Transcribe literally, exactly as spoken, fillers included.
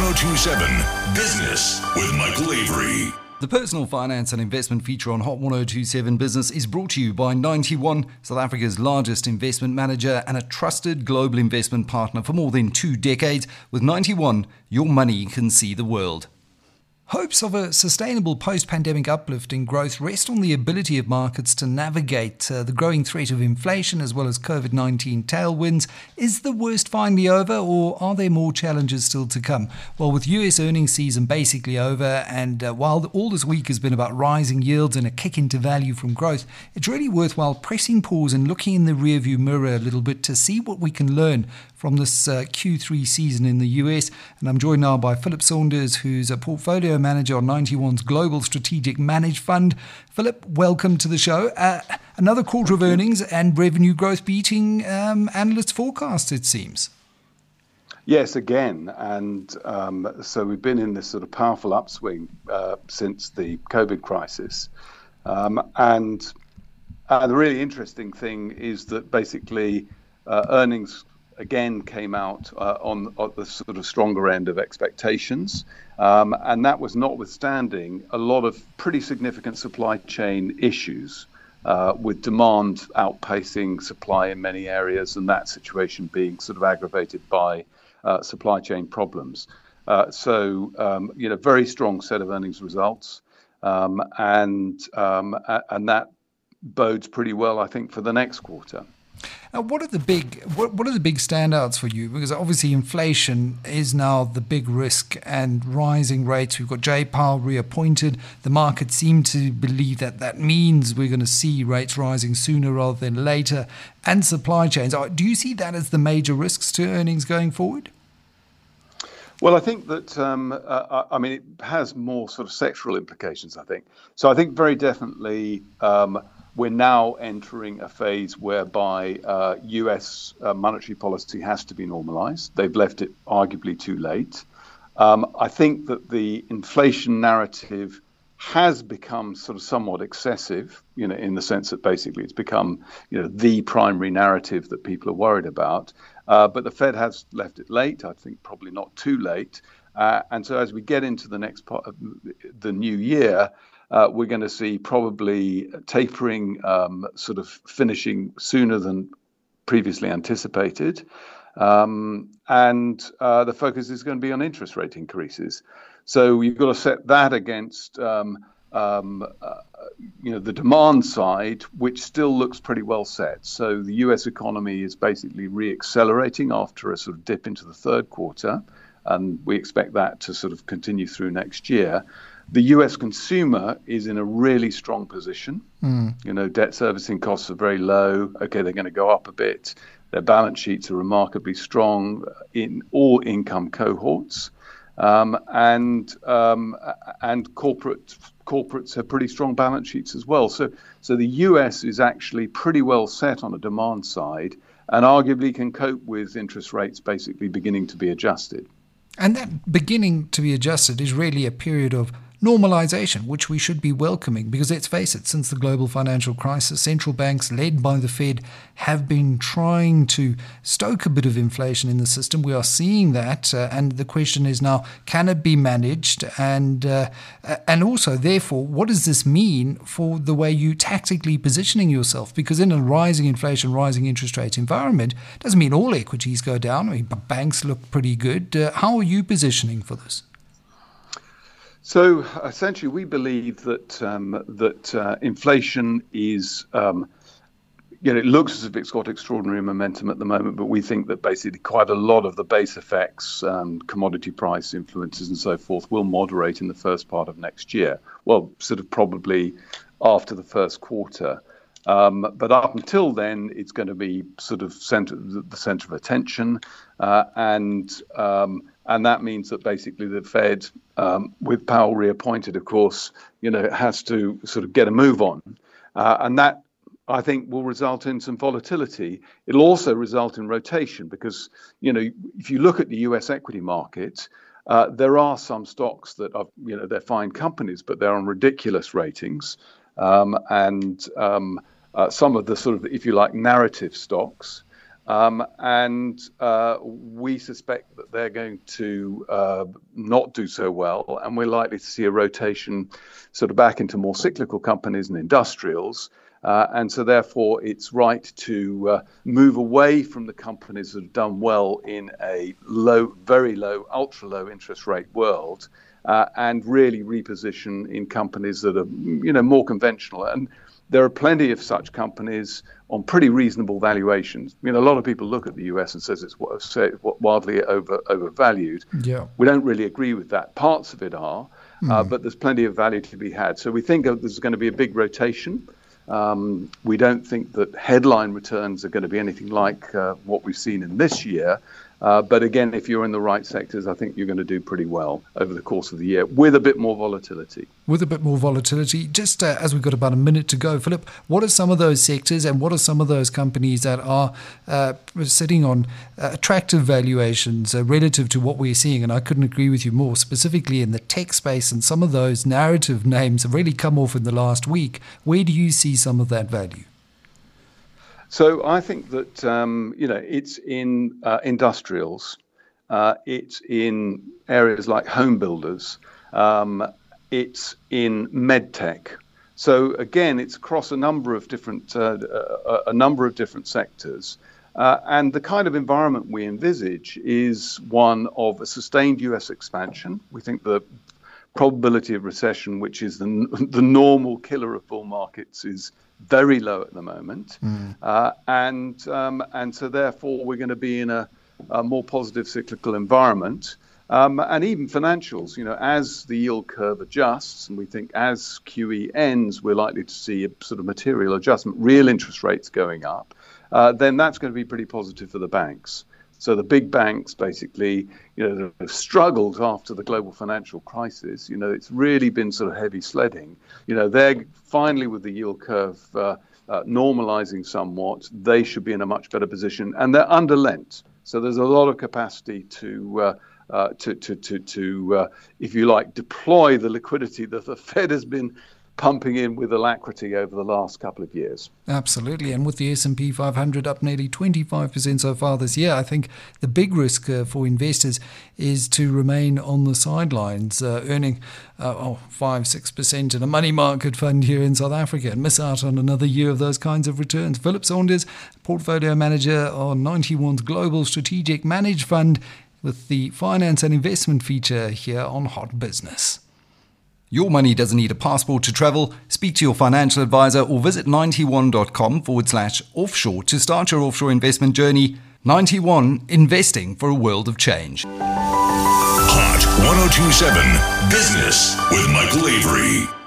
oh two seven Business with Michael Avery. The personal finance and investment feature on Hot one oh two seven Business is brought to you by Ninety One, South Africa's largest investment manager and a trusted global investment partner for more than two decades. With Ninety One, your money can see the world. Hopes of a sustainable post-pandemic uplift in growth rest on the ability of markets to navigate uh, the growing threat of inflation as well as COVID nineteen tailwinds. Is the worst finally over, or are there more challenges still to come? Well, with U S earnings season basically over, and uh, while all this week has been about rising yields and a kick into value from growth, it's really worthwhile pressing pause and looking in the rearview mirror a little bit to see what we can learn from this uh, Q three season in the U S. And I'm joined now by Philip Saunders, who's a portfolio manager on Ninety One's Global Strategic Managed Fund. Philip, welcome to the show. Uh, another quarter of earnings and revenue growth beating um, analysts' forecasts, it seems. Yes, again. And um, so we've been in this sort of powerful upswing uh, since the COVID crisis. Um, and uh, the really interesting thing is that basically uh, earnings again came out uh, on, on the sort of stronger end of expectations. Um, and that was notwithstanding a lot of pretty significant supply chain issues, uh, with demand outpacing supply in many areas, and that situation being sort of aggravated by uh, supply chain problems. Uh, so, um, you know, very strong set of earnings results. Um, and, um, and that bodes pretty well, I think, for the next quarter. Now, what are the big what, what are the big standouts for you? Because obviously inflation is now the big risk and rising rates. We've got Jay Powell reappointed. The market seem to believe that that means we're going to see rates rising sooner rather than later. And supply chains. Do you see that as the major risks to earnings going forward? Well, I think that, um, uh, I mean, it has more sort of sectoral implications, I think. So I think very definitely um, we're now entering a phase whereby uh, U S uh, monetary policy has to be normalized. They've left it arguably too late. Um, I think that the inflation narrative has become sort of somewhat excessive, you know, in the sense that basically it's become, you know, the primary narrative that people are worried about. Uh, but the Fed has left it late, I think probably not too late. Uh, and so as we get into the next part of the new year, uh, we're going to see probably tapering um, sort of finishing sooner than previously anticipated. Um, and uh, the focus is going to be on interest rate increases. So you've got to set that against um, um, uh, you know, the demand side, which still looks pretty well set. So the U S economy is basically re-accelerating after a sort of dip into the third quarter, and we expect that to sort of continue through next year. The U S consumer is in a really strong position. Mm. You know, debt servicing costs are very low. Okay, they're going to go up a bit. Their balance sheets are remarkably strong in all income cohorts. Um, and um, and corporate corporates have pretty strong balance sheets as well. So so the U S is actually pretty well set on a demand side, and arguably can cope with interest rates basically beginning to be adjusted. And that beginning to be adjusted is really a period of normalization, which we should be welcoming, because let's face it, since the global financial crisis, central banks led by the Fed have been trying to stoke a bit of inflation in the system. We are seeing that, uh, and the question is now, can it be managed? And uh, and also, therefore, what does this mean for the way you tactically positioning yourself? Because in a rising inflation, rising interest rate environment, doesn't mean all equities go down. I mean, banks look pretty good. Uh, how are you positioning for this? So essentially, we believe that um, that uh, inflation is, um, you know, it looks as if it's got extraordinary momentum at the moment, but we think that basically quite a lot of the base effects, um, commodity price influences and so forth, will moderate in the first part of next year. Well, sort of probably after the first quarter. Um, but up until then, it's going to be sort of center, the center of attention, uh, and um, and that means that basically the Fed, um, with Powell reappointed, of course, you know, has to sort of get a move on, uh, and that I think will result in some volatility. It'll also result in rotation because, you know, if you look at the U S equity market, uh, there are some stocks that are, you know, they're fine companies, but they're on ridiculous ratings. Um, and um, uh, some of the sort of, if you like, narrative stocks Um, and uh, we suspect that they're going to uh, not do so well, and we're likely to see a rotation sort of back into more cyclical companies and industrials. Uh, and so therefore, it's right to uh, move away from the companies that have done well in a low, very low, ultra low interest rate world, uh, and really reposition in companies that are, you know, more conventional. And there are plenty of such companies on pretty reasonable valuations. You know, a lot of people look at the U S and says it's say, wildly over overvalued. Yeah. We don't really agree with that. Parts of it are, mm. uh, but there's plenty of value to be had. So we think there's going to be a big rotation. Um, we don't think that headline returns are going to be anything like uh, what we've seen in this year. Uh, but again, if you're in the right sectors, I think you're going to do pretty well over the course of the year with a bit more volatility. With a bit more volatility. Just uh, as we've got about a minute to go, Philip, what are some of those sectors and what are some of those companies that are uh, sitting on uh, attractive valuations uh, relative to what we're seeing? And I couldn't agree with you more, specifically in the tech space, and some of those narrative names have really come off in the last week. Where do you see some of that value? So I think that, um, you know, it's in uh, industrials, uh, it's in areas like home builders, um, it's in medtech. So again, it's across a number of different, uh, a, a number of different sectors. Uh, and the kind of environment we envisage is one of a sustained U S expansion. We think the probability of recession, which is the, the normal killer of bull markets, is very low at the moment, mm. uh, and um, and so therefore we're going to be in a, a more positive cyclical environment, um, and even financials. You know, as the yield curve adjusts, and we think as Q E ends, we're likely to see a sort of material adjustment, real interest rates going up. Uh, then that's going to be pretty positive for the banks. So the big banks, basically, you know, that have struggled after the global financial crisis. You know, it's really been sort of heavy sledding. You know, they're finally, with the yield curve uh, uh, normalizing somewhat, they should be in a much better position, and they're underlent. So there's a lot of capacity to, uh, uh, to, to, to, to uh, if you like, deploy the liquidity that the Fed has been pumping in with alacrity over the last couple of years. Absolutely. And with the S and P five hundred up nearly twenty-five percent so far this year, I think the big risk uh, for investors is to remain on the sidelines, uh, earning uh, oh, five, six percent in a money market fund here in South Africa and miss out on another year of those kinds of returns. Philip Saunders, Portfolio Manager on Ninety One's Global Strategic Managed Fund, with the finance and investment feature here on Hot Business. Your money doesn't need a passport to travel. Speak to your financial advisor or visit ninety-one.com forward slash offshore to start your offshore investment journey. ninety-one, investing for a world of change. Hot ten twenty-seven Business with Michael Avery.